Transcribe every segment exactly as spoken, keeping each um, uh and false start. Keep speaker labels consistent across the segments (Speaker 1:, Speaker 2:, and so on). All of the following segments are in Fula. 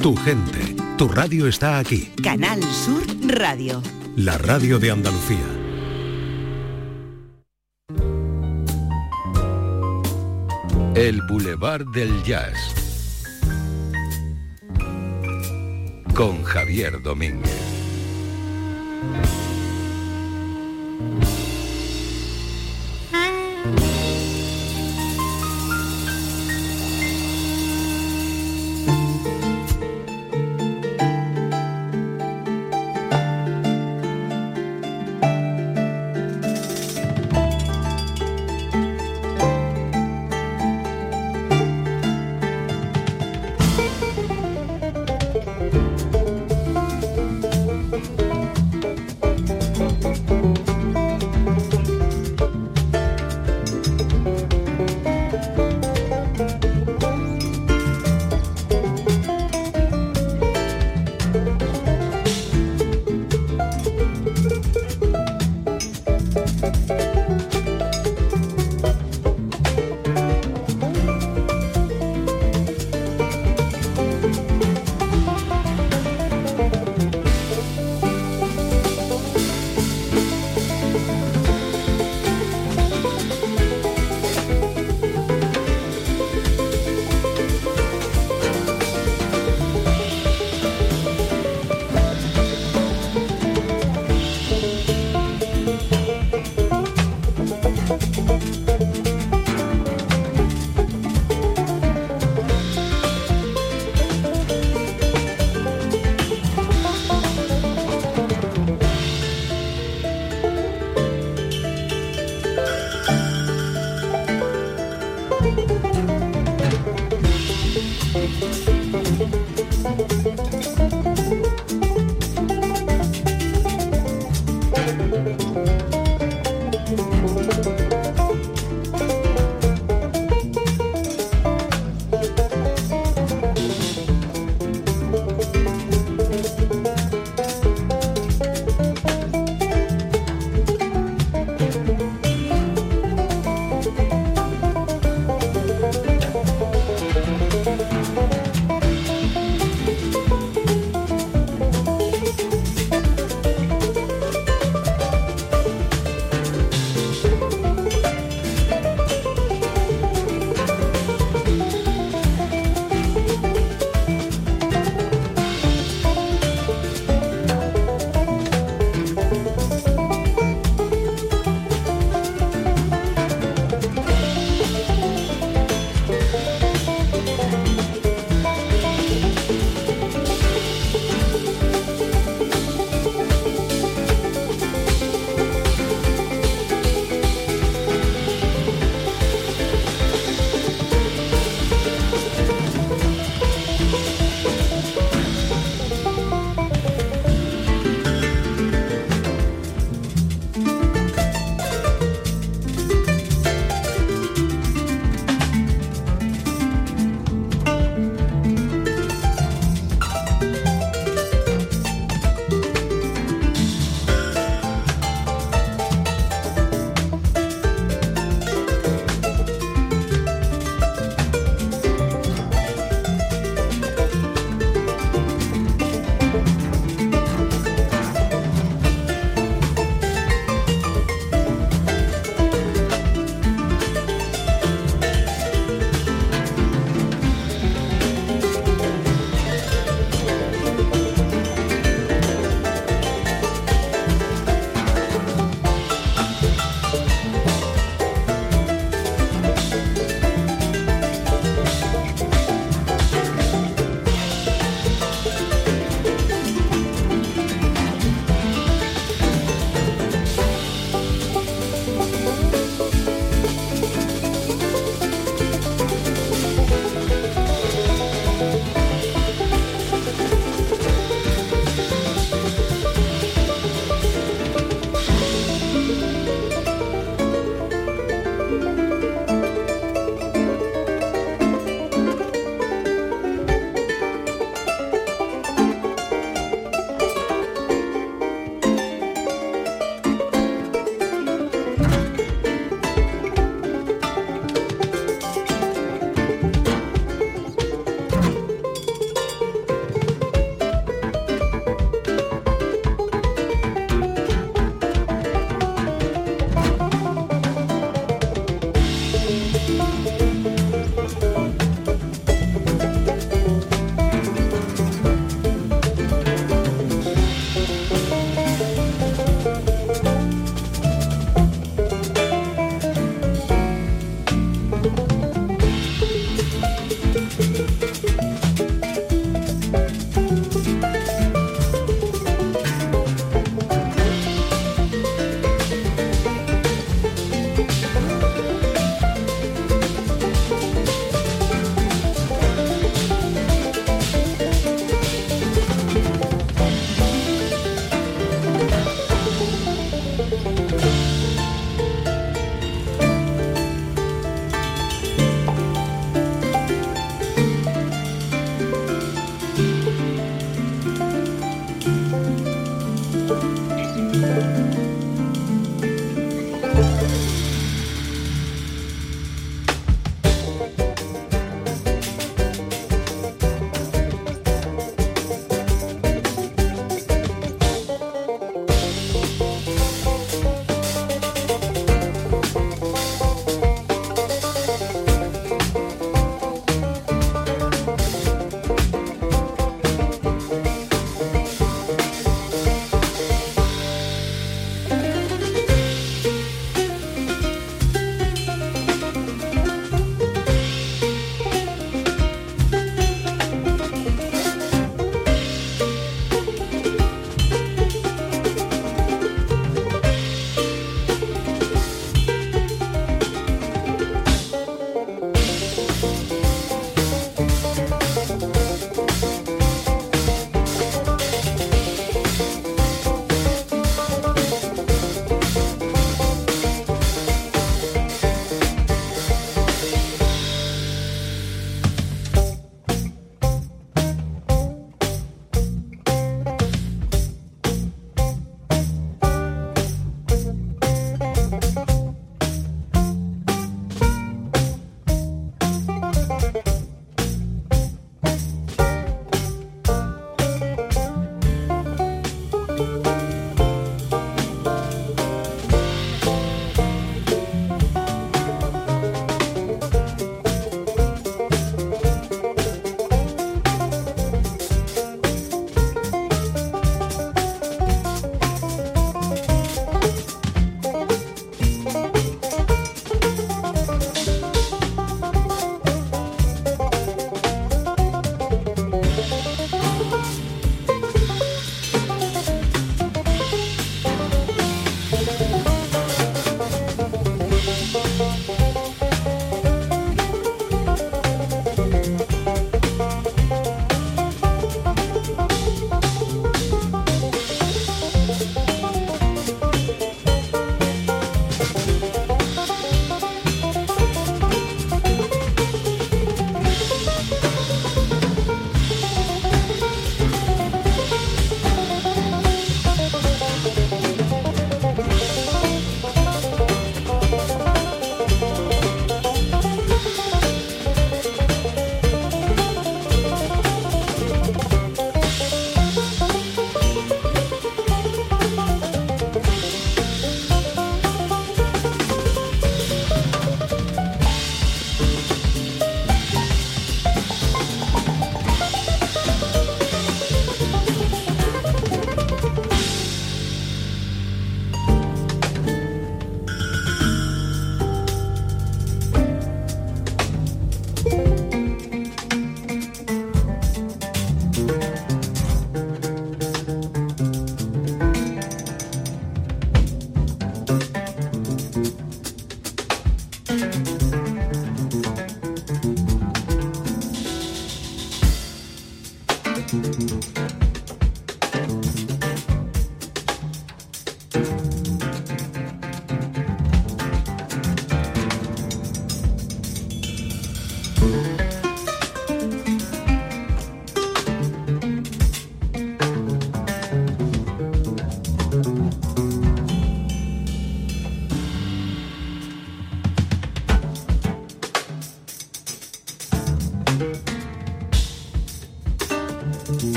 Speaker 1: Tu gente, tu radio está aquí.
Speaker 2: Canal Sur Radio.
Speaker 1: La radio de Andalucía.
Speaker 3: El Boulevard del Jazz. Con Javier Domínguez.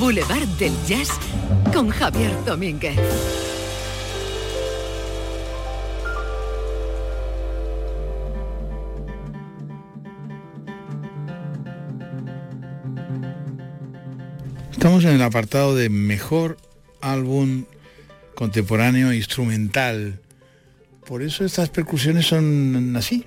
Speaker 2: Boulevard del Jazz con Javier Domínguez.
Speaker 4: Estamos en el apartado de mejor álbum contemporáneo instrumental. Por eso estas percusiones son así.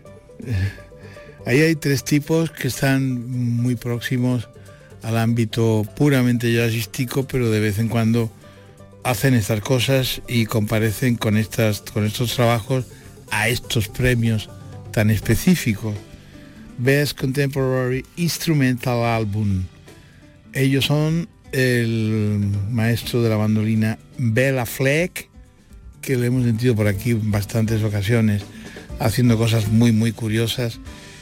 Speaker 4: Ahí hay tres tipos que están muy próximos al ámbito puramente jazzístico, pero de vez en cuando hacen estas cosas y comparecen con, estas, con estos trabajos a estos premios tan específicos. Best Contemporary Instrumental Album. Ellos son el maestro de la bandolina Bela Fleck, que lo hemos sentido por aquí en bastantes ocasiones haciendo cosas muy muy curiosas,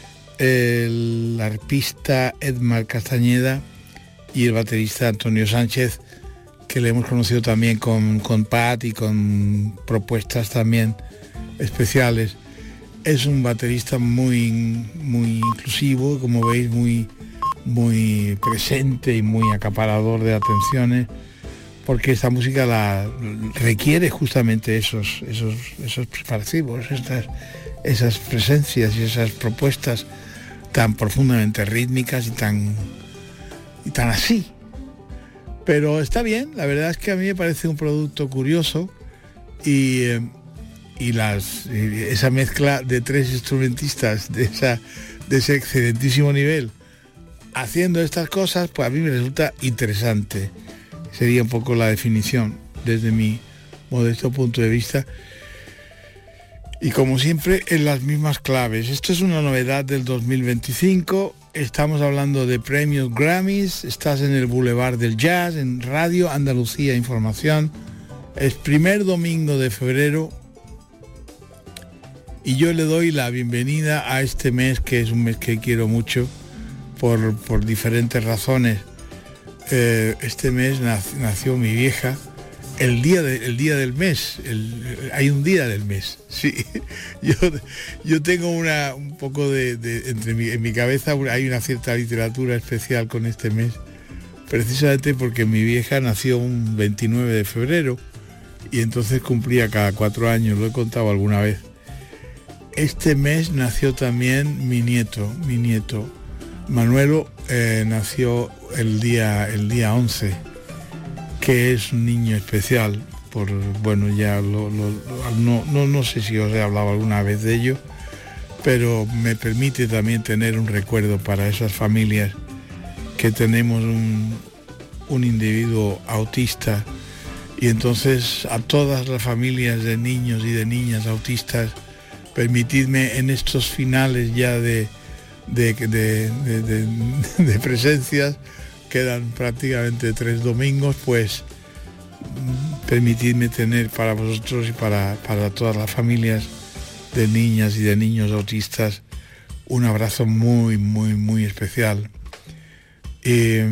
Speaker 4: el arpista Edmar Castañeda y el baterista Antonio Sánchez, que le hemos conocido también con, con Pat y con propuestas también especiales. Es un baterista muy muy inclusivo, como veis, muy muy presente y muy acaparador de atenciones, porque esta música la requiere justamente esos esos esos preparativos, estas esas presencias y esas propuestas tan profundamente rítmicas y tan y tan así. Pero está bien, la verdad es que a mí me parece un producto curioso y eh, y las y esa mezcla de tres instrumentistas de esa de ese excelentísimo nivel haciendo estas cosas, pues a mí me resulta interesante. Sería un poco la definición desde mi modesto punto de vista. Y como siempre, en las mismas claves. Esto es una novedad del dos mil veinticinco. Estamos hablando de premios Grammys. Estás en el Boulevard del Jazz, en Radio Andalucía Información. Es primer domingo de febrero. Y yo le doy la bienvenida a este mes, que es un mes que quiero mucho. Por, por diferentes razones. Eh, este mes nac- nació mi vieja, el día, de, el día del mes, el, hay un día del mes, sí. Yo, yo tengo una, un poco de, de entre mi, en mi cabeza hay una cierta literatura especial con este mes, precisamente porque mi vieja nació un veintinueve de febrero y entonces cumplía cada cuatro años, lo he contado alguna vez. Este mes nació también mi nieto, mi nieto. Manuelo eh, nació el día el día once, que es un niño especial, por bueno ya lo, lo, no, no, no sé si os he hablado alguna vez de ello, pero me permite también tener un recuerdo para esas familias que tenemos un, un individuo autista, y entonces a todas las familias de niños y de niñas autistas, permitidme en estos finales ya de De, de, de, de, de presencias, quedan prácticamente tres domingos, pues permitidme tener para vosotros y para, para todas las familias de niñas y de niños autistas un abrazo muy muy muy especial. Eh,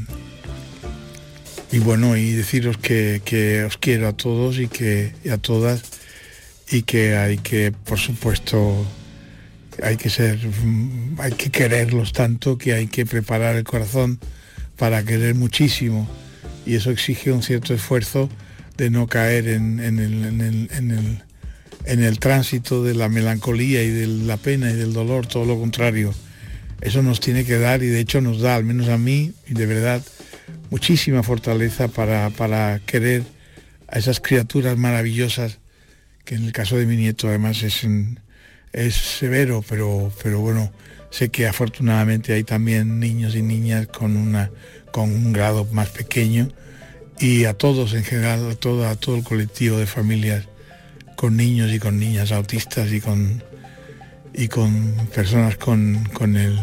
Speaker 4: y bueno, y deciros que, que os quiero a todos y que y a todas, y que hay que, por supuesto, hay que ser, hay que quererlos tanto, que hay que preparar el corazón para querer muchísimo, y eso exige un cierto esfuerzo de no caer en, en, el, en, el, en, el, en el tránsito de la melancolía y de la pena y del dolor, todo lo contrario. Eso nos tiene que dar, y de hecho nos da, al menos a mí, y de verdad, muchísima fortaleza para, para querer a esas criaturas maravillosas, que en el caso de mi nieto además es un, es severo, pero pero bueno, sé que afortunadamente hay también niños y niñas con una con un grado más pequeño, y a todos en general, a todo, a todo el colectivo de familias con niños y con niñas autistas y con y con personas con, con el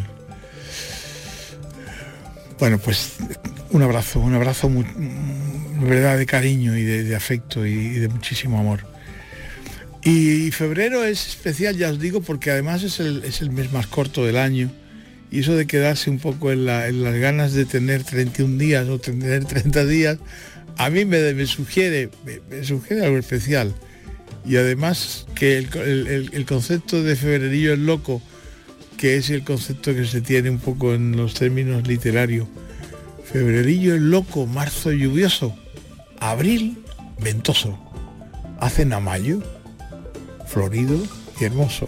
Speaker 4: bueno, pues un abrazo, un abrazo muy, de verdad, de cariño y de, de afecto y, y de muchísimo amor. Y febrero es especial, ya os digo, porque además es el, es el mes más corto del año, y eso de quedarse un poco en, la, en las ganas de tener treinta y un días o tener treinta días, a mí me, me sugiere me, me sugiere algo especial. Y además que el, el, el concepto de febrerillo es loco, que es el concepto que se tiene un poco en los términos literarios, Febrerillo es loco, marzo lluvioso, abril ventoso, hacen a mayo florido y hermoso.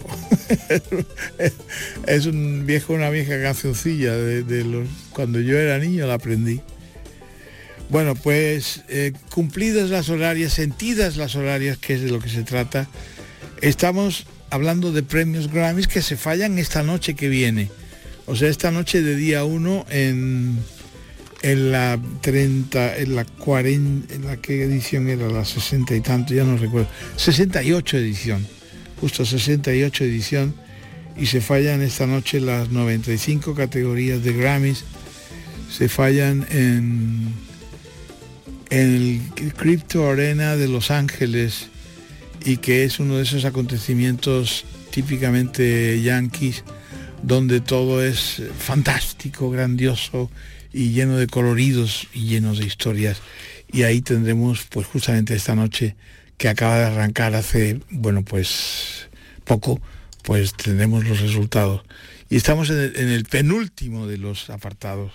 Speaker 4: Es un viejo, una vieja cancioncilla de, de los cuando yo era niño la aprendí. Bueno, pues eh, cumplidas las horarias, sentidas las horarias, que es de lo que se trata, estamos hablando de premios Grammys que se fallan esta noche que viene. O sea, esta noche de día uno en, en la treinta, en la cuarenta, en la que edición era, la sesenta y tanto, ya no recuerdo, sesenta y ocho edición, justo sesenta y ocho edición, y se fallan esta noche las noventa y cinco categorías de Grammys, se fallan en, en el Crypto Arena de Los Ángeles, y que es uno de esos acontecimientos típicamente yankees, donde todo es fantástico, grandioso y lleno de coloridos y llenos de historias. Y ahí tendremos, pues justamente esta noche que acaba de arrancar hace, bueno, pues poco, pues tendremos los resultados. Y estamos en el, en el penúltimo de los apartados.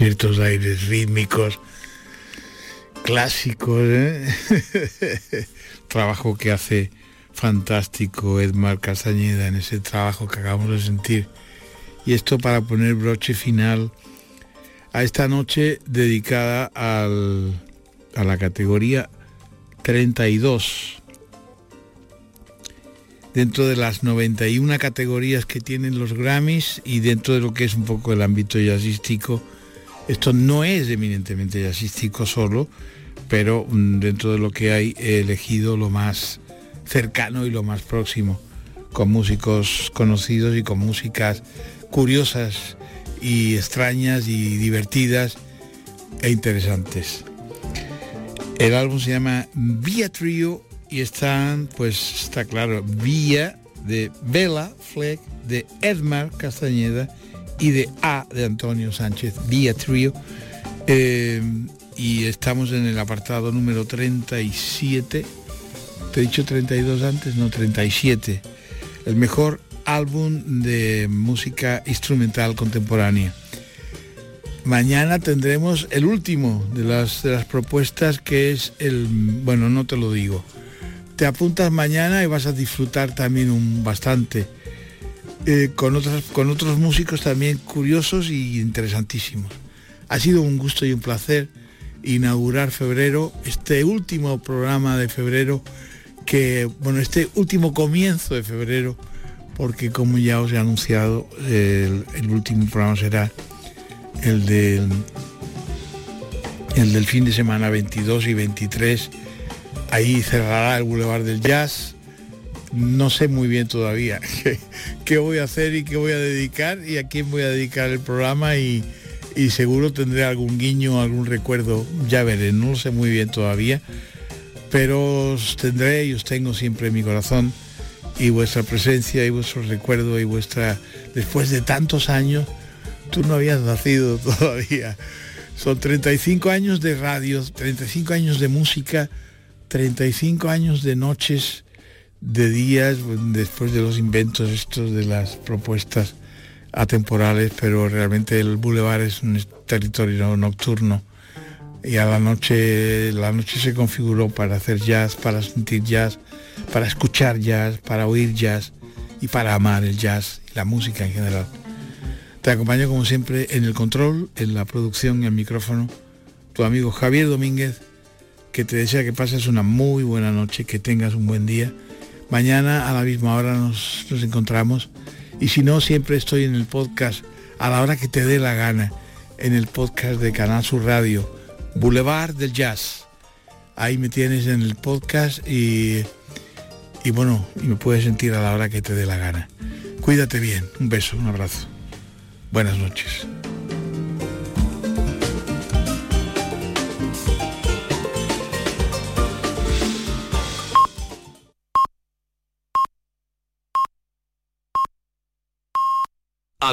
Speaker 4: ciertos aires rítmicos, clásicos, ¿eh? Trabajo que hace fantástico Edmar Castañeda en ese trabajo que acabamos de sentir. Y esto para poner broche final a esta noche dedicada al, a la categoría treinta y dos. Dentro de las noventa y una categorías que tienen los Grammys y dentro de lo que es un poco el ámbito jazzístico, esto no es eminentemente jazzístico solo, pero dentro de lo que hay he elegido lo más cercano y lo más próximo, con músicos conocidos y con músicas curiosas y extrañas y divertidas e interesantes. El álbum se llama Via Trio y están, pues está claro, Via de Bela Fleck, de Edmar Castañeda y de A de Antonio Sánchez, Via Trio. Eh, y estamos en el apartado número treinta y siete. ¿Te he dicho treinta y dos antes? No, treinta y siete. El mejor álbum de música instrumental contemporánea. Mañana tendremos el último de las, de las propuestas, que es el... Bueno, no te lo digo. Te apuntas mañana y vas a disfrutar también un bastante. Eh, con, otras, con otros músicos también curiosos y interesantísimos. Ha sido un gusto y un placer inaugurar febrero, este último programa de febrero, que, bueno, este último comienzo de febrero, porque como ya os he anunciado, el, el último programa será el del, el del fin de semana veintidós y veintitrés. Ahí cerrará el Boulevard del Jazz. No sé muy bien todavía qué, qué voy a hacer y qué voy a dedicar y a quién voy a dedicar el programa, y, y seguro tendré algún guiño, algún recuerdo, ya veré, no lo sé muy bien todavía, pero os tendré y os tengo siempre en mi corazón, y vuestra presencia y vuestro recuerdo y vuestra... Después de tantos años, tú no habías nacido todavía. Son treinta y cinco años de radio, treinta y cinco años de música, treinta y cinco años de noches, de días, después de los inventos estos de las propuestas atemporales, pero realmente el Boulevard es un territorio nocturno, y a la noche, la noche se configuró para hacer jazz, para sentir jazz, para escuchar jazz, para oír jazz y para amar el jazz y la música en general. Te acompaño como siempre en el control, en la producción y el micrófono, tu amigo Javier Domínguez, que te desea que pases una muy buena noche, que tengas un buen día. Mañana a la misma hora nos, nos encontramos, y si no, siempre estoy en el podcast a la hora que te dé la gana, en el podcast de Canal Sur Radio, Boulevard del Jazz. Ahí me tienes en el podcast y, y bueno, y me puedes sentir a la hora que te dé la gana. Cuídate bien, un beso, un abrazo. Buenas noches.